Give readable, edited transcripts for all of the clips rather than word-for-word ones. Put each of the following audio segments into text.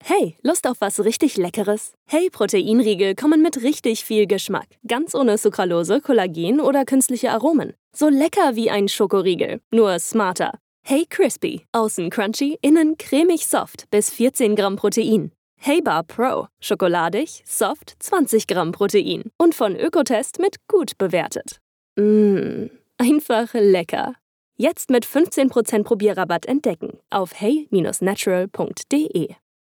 Hey, Lust auf was richtig Leckeres? Hey, Proteinriegel kommen mit richtig viel Geschmack. Ganz ohne Sucralose, Kollagen oder künstliche Aromen. So lecker wie ein Schokoriegel, nur smarter. Hey Crispy, außen crunchy, innen cremig soft bis 14 Gramm Protein. Hey Bar Pro, schokoladig, soft, 20 Gramm Protein. Und von Ökotest mit gut bewertet. Einfach lecker. Jetzt mit 15% Probierrabatt entdecken auf hey-natural.de.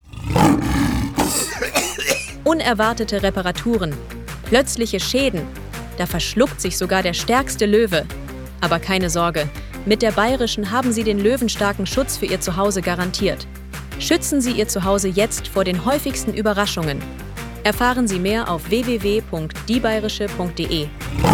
Unerwartete Reparaturen, plötzliche Schäden. Da verschluckt sich sogar der stärkste Löwe. Aber keine Sorge, mit der Bayerischen haben Sie den löwenstarken Schutz für Ihr Zuhause garantiert. Schützen Sie Ihr Zuhause jetzt vor den häufigsten Überraschungen. Erfahren Sie mehr auf www.diebayerische.de.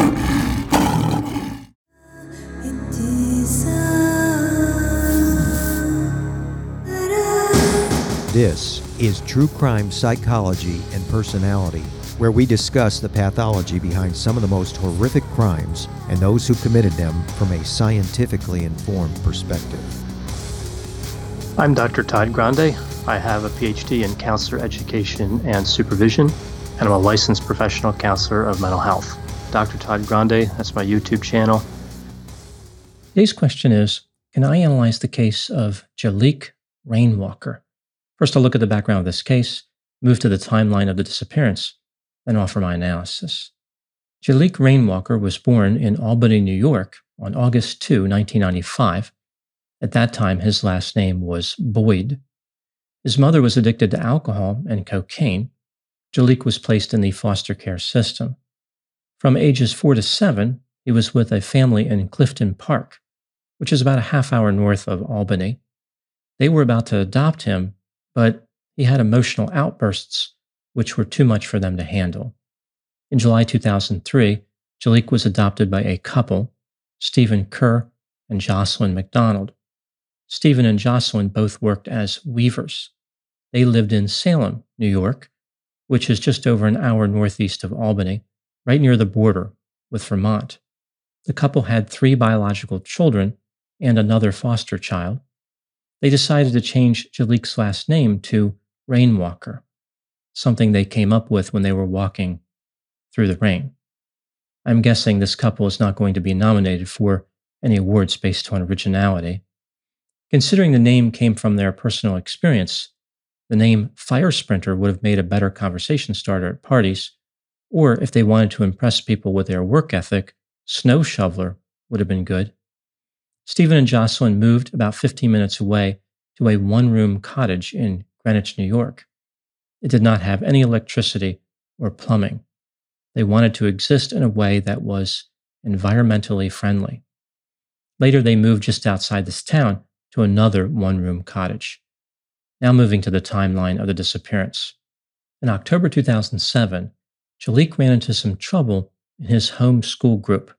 This is True Crime Psychology and Personality, where we discuss the pathology behind some of the most horrific crimes and those who committed them from a scientifically informed perspective. I'm Dr. Todd Grande. I have a PhD in counselor education and supervision, and I'm a licensed professional counselor of mental health. Dr. Todd Grande, that's my YouTube channel. Today's question is, can I analyze the case of Jaliek Rainwalker? First, I'll look at the background of this case, move to the timeline of the disappearance, then offer my analysis. Jaliek Rainwalker was born in Albany, New York on August 2, 1995. At that time, his last name was Boyd. His mother was addicted to alcohol and cocaine. Jaliek was placed in the foster care system. From ages 4 to 7, he was with a family in Clifton Park, which is about a half hour north of Albany. They were about to adopt him, but he had emotional outbursts, which were too much for them to handle. In July 2003, Jaliek was adopted by a couple, Stephen Kerr and Jocelyn McDonald. Stephen and Jocelyn both worked as weavers. They lived in Salem, New York, which is just over an hour northeast of Albany, right near the border with Vermont. The couple had 3 biological children and another foster child. They decided to change Jaliek's last name to Rainwalker, something they came up with when they were walking through the rain. I'm guessing this couple is not going to be nominated for any awards based on originality. Considering the name came from their personal experience, the name Fire Sprinter would have made a better conversation starter at parties, or if they wanted to impress people with their work ethic, Snow Shoveler would have been good. Stephen and Jocelyn moved about 15 minutes away to a one-room cottage in Greenwich, New York. It did not have any electricity or plumbing. They wanted to exist in a way that was environmentally friendly. Later, they moved just outside this town to another one-room cottage. Now moving to the timeline of the disappearance. In October 2007, Jaliek ran into some trouble in his home school group.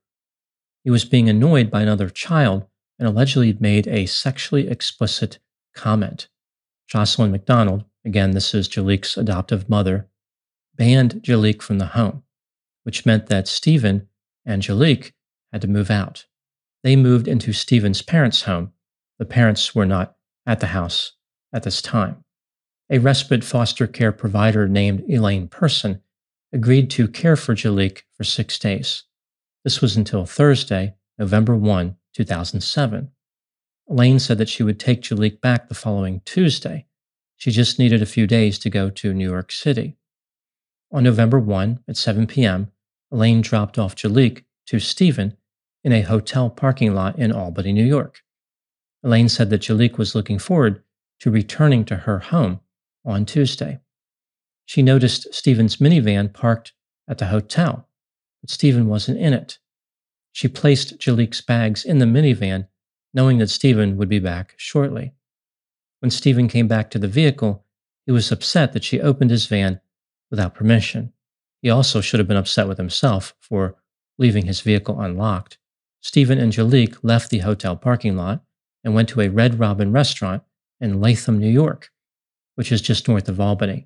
He was being annoyed by another child and allegedly made a sexually explicit comment. Jocelyn McDonald, again, this is Jaliek's adoptive mother, banned Jaliek from the home, which meant that Stephen and Jaliek had to move out. They moved into Stephen's parents' home. The parents were not at the house at this time. A respite foster care provider named Elaine Person agreed to care for Jaliek for 6 days. This was until Thursday, November 1, 2007. Elaine said that she would take Jaliek back the following Tuesday. She just needed a few days to go to New York City. On November 1 at 7 p.m., Elaine dropped off Jaliek to Stephen in a hotel parking lot in Albany, New York. Elaine said that Jaliek was looking forward to returning to her home on Tuesday. She noticed Stephen's minivan parked at the hotel, but Stephen wasn't in it. She placed Jaliek's bags in the minivan, knowing that Stephen would be back shortly. When Stephen came back to the vehicle, he was upset that she opened his van without permission. He also should have been upset with himself for leaving his vehicle unlocked. Stephen and Jaliek left the hotel parking lot and went to a Red Robin restaurant in Latham, New York, which is just north of Albany.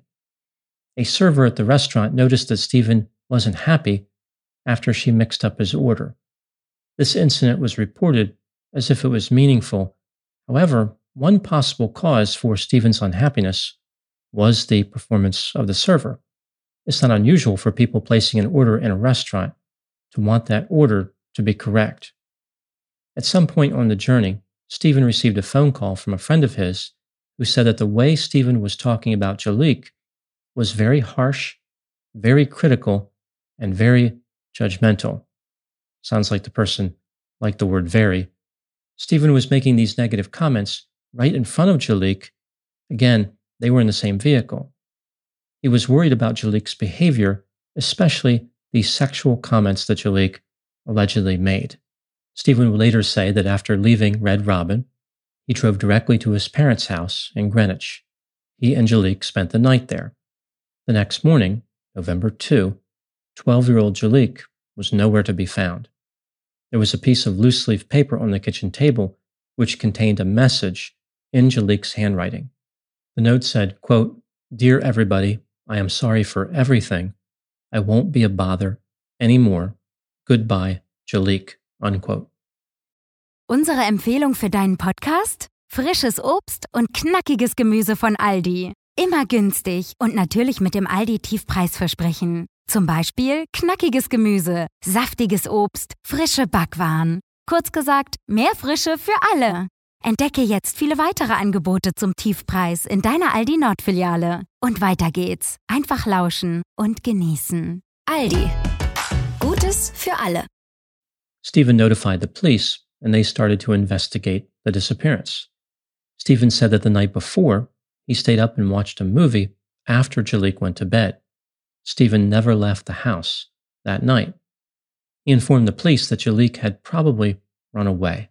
A server at the restaurant noticed that Stephen wasn't happy after she mixed up his order. This incident was reported as if it was meaningful. However, one possible cause for Stephen's unhappiness was the performance of the server. It's not unusual for people placing an order in a restaurant to want that order to be correct. At some point on the journey, Stephen received a phone call from a friend of his who said that the way Stephen was talking about Jaliek was very harsh, very critical, and very judgmental. Sounds like the person liked the word very. Stephen was making these negative comments right in front of Jaliek. Again, they were in the same vehicle. He was worried about Jaliek's behavior, especially the sexual comments that Jaliek allegedly made. Stephen would later say that after leaving Red Robin, he drove directly to his parents' house in Greenwich. He and Jaliek spent the night there. The next morning, November 2, 12-year-old Jaliek was nowhere to be found. There was a piece of loose-leaf paper on the kitchen table which contained a message in Jaliek's handwriting. The note said, quote, "Dear everybody, I am sorry for everything. I won't be a bother anymore. Goodbye, Jaliek," unquote. Unsere Empfehlung für deinen Podcast? Frisches Obst und knackiges Gemüse von Aldi. Immer günstig und natürlich mit dem Aldi-Tiefpreisversprechen. Zum Beispiel knackiges Gemüse, saftiges Obst, frische Backwaren. Kurz gesagt, mehr Frische für alle. Entdecke jetzt viele weitere Angebote zum Tiefpreis in deiner Aldi Nord-Filiale. Und weiter geht's. Einfach lauschen und genießen. Aldi. Gutes für alle. Stephen notified the police, and they started to investigate the disappearance. Stephen said that the night before, he stayed up and watched a movie after Jaliek went to bed. Stephen never left the house that night. He informed the police that Jaliek had probably run away.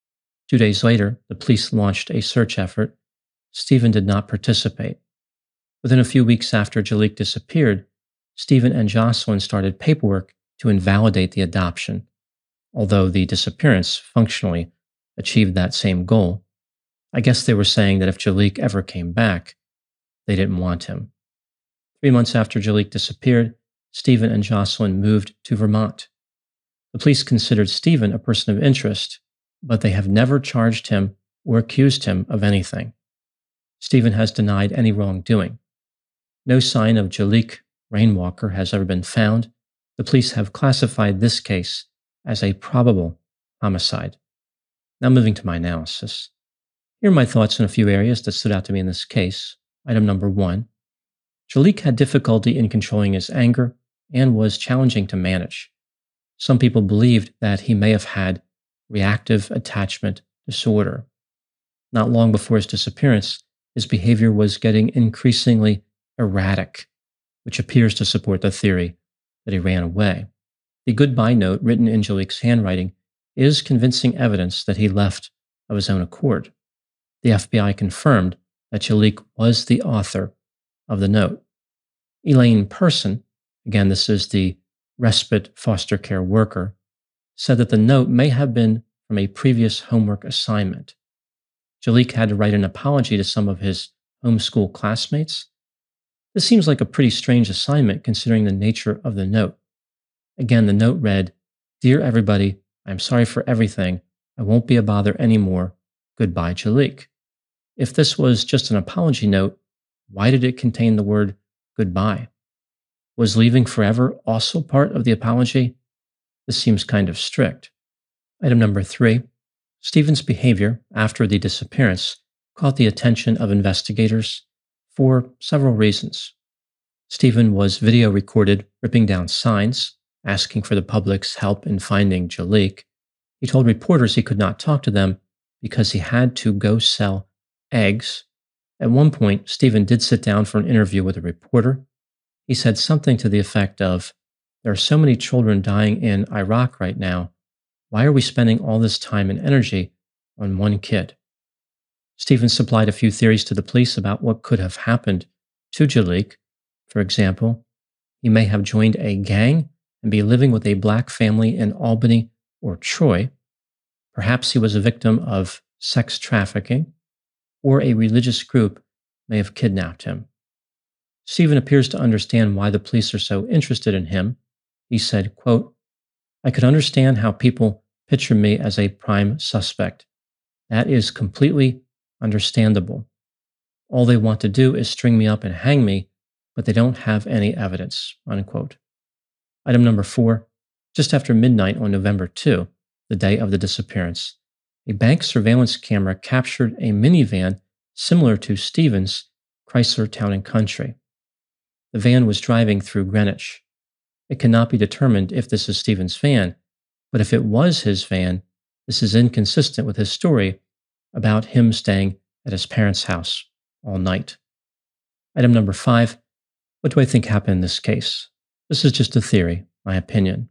2 days later, the police launched a search effort. Stephen did not participate. Within a few weeks after Jaliek disappeared, Stephen and Jocelyn started paperwork to invalidate the adoption, although the disappearance functionally achieved that same goal. I guess they were saying that if Jaliek ever came back, they didn't want him. 3 months after Jaliek disappeared, Stephen and Jocelyn moved to Vermont. The police considered Stephen a person of interest, but they have never charged him or accused him of anything. Stephen has denied any wrongdoing. No sign of Jaliek Rainwalker has ever been found. The police have classified this case as a probable homicide. Now moving to my analysis. Here are my thoughts on a few areas that stood out to me in this case. Item number 1. Jaliek had difficulty in controlling his anger and was challenging to manage. Some people believed that he may have had reactive attachment disorder. Not long before his disappearance, his behavior was getting increasingly erratic, which appears to support the theory that he ran away. The goodbye note written in Jaliek's handwriting is convincing evidence that he left of his own accord. The FBI confirmed that Jaliek was the author of the note. Elaine Person, again, this is the respite foster care worker, said that the note may have been from a previous homework assignment. Jaliek had to write an apology to some of his homeschool classmates. This seems like a pretty strange assignment considering the nature of the note. Again, the note read, "Dear everybody, I'm sorry for everything. I won't be a bother anymore. Goodbye, Jaliek." If this was just an apology note, why did it contain the word goodbye? Was leaving forever also part of the apology? This seems kind of strict. Item number 3. Stephen's behavior after the disappearance caught the attention of investigators for several reasons. Stephen was video recorded ripping down signs, asking for the public's help in finding Jaliek. He told reporters he could not talk to them because he had to go sell eggs. At one point, Stephen did sit down for an interview with a reporter. He said something to the effect of, "There are so many children dying in Iraq right now. Why are we spending all this time and energy on one kid?" Stephen supplied a few theories to the police about what could have happened to Jaliek. For example, he may have joined a gang and be living with a black family in Albany or Troy. Perhaps he was a victim of sex trafficking, or a religious group may have kidnapped him. Stephen appears to understand why the police are so interested in him. He said, quote, "I could understand how people picture me as a prime suspect. That is completely understandable. All they want to do is string me up and hang me, but they don't have any evidence, unquote. Item number 4, just after midnight on November 2, the day of the disappearance, a bank surveillance camera captured a minivan similar to Stephen's Chrysler Town & Country. The van was driving through Greenwich. It cannot be determined if this is Stephen's van, but if it was his van, this is inconsistent with his story about him staying at his parents' house all night. Item number 5, what do I think happened in this case? This is just a theory, my opinion.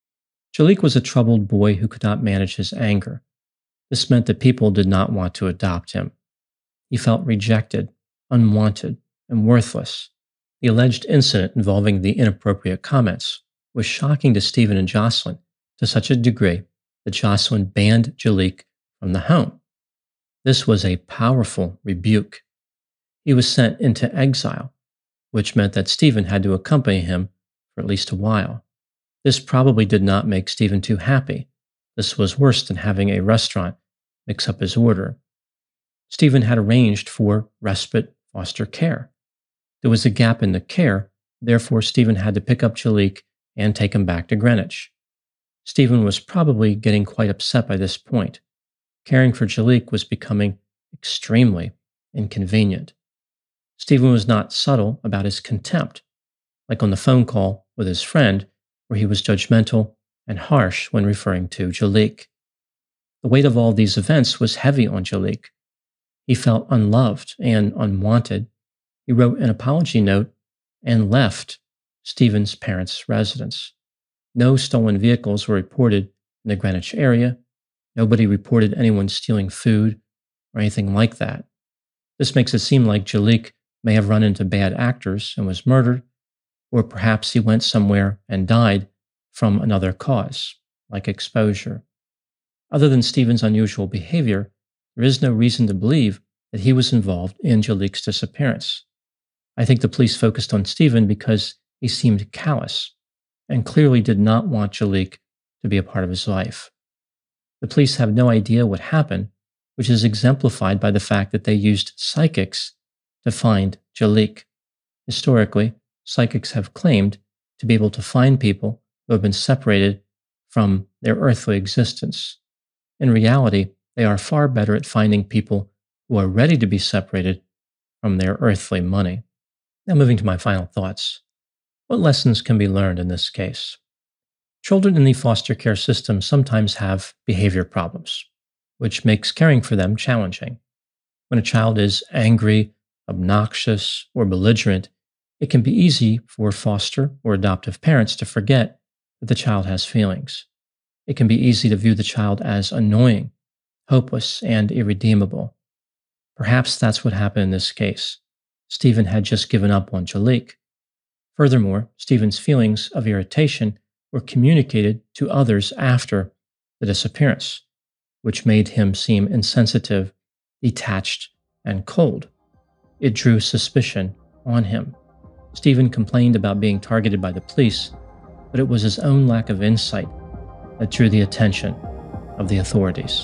Jaliek was a troubled boy who could not manage his anger. This meant that people did not want to adopt him. He felt rejected, unwanted, and worthless. The alleged incident involving the inappropriate comments was shocking to Stephen and Jocelyn to such a degree that Jocelyn banned Jaliek from the home. This was a powerful rebuke. He was sent into exile, which meant that Stephen had to accompany him for at least a while. This probably did not make Stephen too happy. This was worse than having a restaurant mix up his order. Stephen had arranged for respite foster care. There was a gap in the care, therefore Stephen had to pick up Jaliek and take him back to Greenwich. Stephen was probably getting quite upset by this point. Caring for Jaliek was becoming extremely inconvenient. Stephen was not subtle about his contempt, like on the phone call with his friend, where he was judgmental and harsh when referring to Jaliek. The weight of all these events was heavy on Jaliek. He felt unloved and unwanted. He wrote an apology note and left Stephen's parents' residence. No stolen vehicles were reported in the Greenwich area. Nobody reported anyone stealing food or anything like that. This makes it seem like Jaliek may have run into bad actors and was murdered, or perhaps he went somewhere and died from another cause, like exposure. Other than Stephen's unusual behavior, there is no reason to believe that he was involved in Jaliek's disappearance. I think the police focused on Stephen because he seemed callous and clearly did not want Jaliek to be a part of his life. The police have no idea what happened, which is exemplified by the fact that they used psychics to find Jaliek. Historically, psychics have claimed to be able to find people who have been separated from their earthly existence. In reality, they are far better at finding people who are ready to be separated from their earthly money. Now moving to my final thoughts. What lessons can be learned in this case? Children in the foster care system sometimes have behavior problems, which makes caring for them challenging. When a child is angry, obnoxious, or belligerent, it can be easy for foster or adoptive parents to forget that the child has feelings. It can be easy to view the child as annoying, hopeless, and irredeemable. Perhaps that's what happened in this case. Stephen had just given up on Jaliek. Furthermore, Stephen's feelings of irritation were communicated to others after the disappearance, which made him seem insensitive, detached, and cold. It drew suspicion on him. Stephen complained about being targeted by the police, but it was his own lack of insight that drew the attention of the authorities.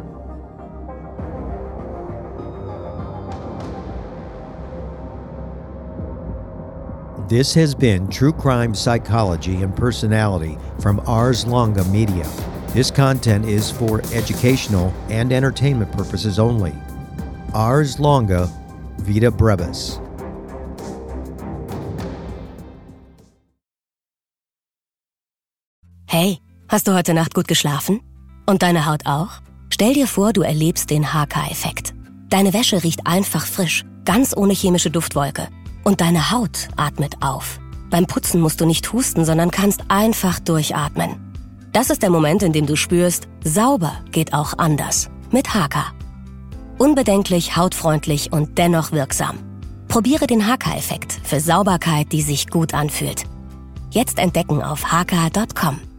This has been True Crime Psychology and Personality from Ars Longa Media. This content is for educational and entertainment purposes only. Ars Longa Vita Brevis. Hey, hast du heute Nacht gut geschlafen? Und deine Haut auch? Stell dir vor, du erlebst den HK-Effekt. Deine Wäsche riecht einfach frisch, ganz ohne chemische Duftwolke. Und deine Haut atmet auf. Beim Putzen musst du nicht husten, sondern kannst einfach durchatmen. Das ist der Moment, in dem du spürst, sauber geht auch anders. Mit HK. Unbedenklich, hautfreundlich und dennoch wirksam. Probiere den HK-Effekt für Sauberkeit, die sich gut anfühlt. Jetzt entdecken auf hk.com.